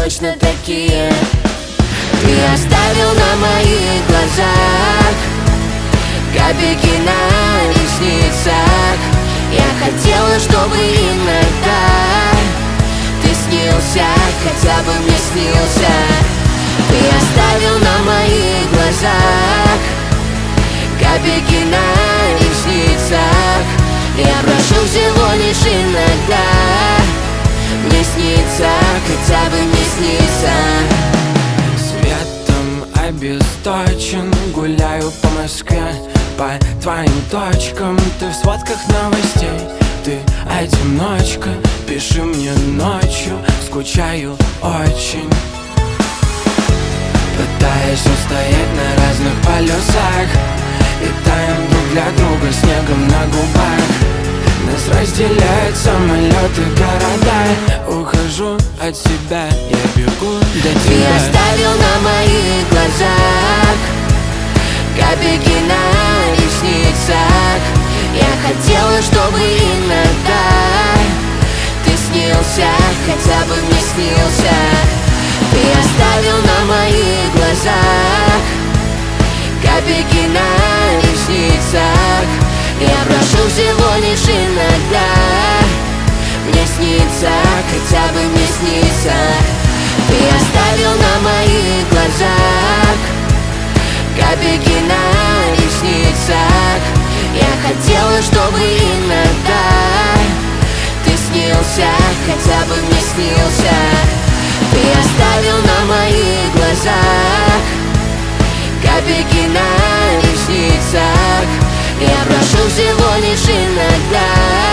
точно такие. Ты оставил на моих глазах капельки на ресницах. Я хотела, чтобы иногда ты снился, хотя бы мне снился. Ты оставил на моих глазах капельки на ресницах. Я прошу всего лишь иногда мне снится, хотя бы мне снится. Светом обесточен, гуляю по Москве, по твоим точкам. Ты в сводках новостей, ты одиночка. Пиши мне ночью, скучаю очень. Пытаясь устоять на разных полюсах и таем друг для друга снегом на губах. Нас разделяют самолеты, города. Ухожу от тебя, я бегу до тебя. Ты оставил на моих глазах капельки на ресницах. Я хотела, чтобы иногда ты снился, хотя бы мне снился. Ты оставил на моих глазах капельки на ресницах. Я прошу всего лишь иногда мне снится, хотя бы мне снится. Ты оставил на моих глазах капельки на ресницах. Я хотела, чтобы иногда ты снился, хотя бы мне снился. Ты оставил на моих глазах капельки на ресницах. Я прошу всего лишь иногда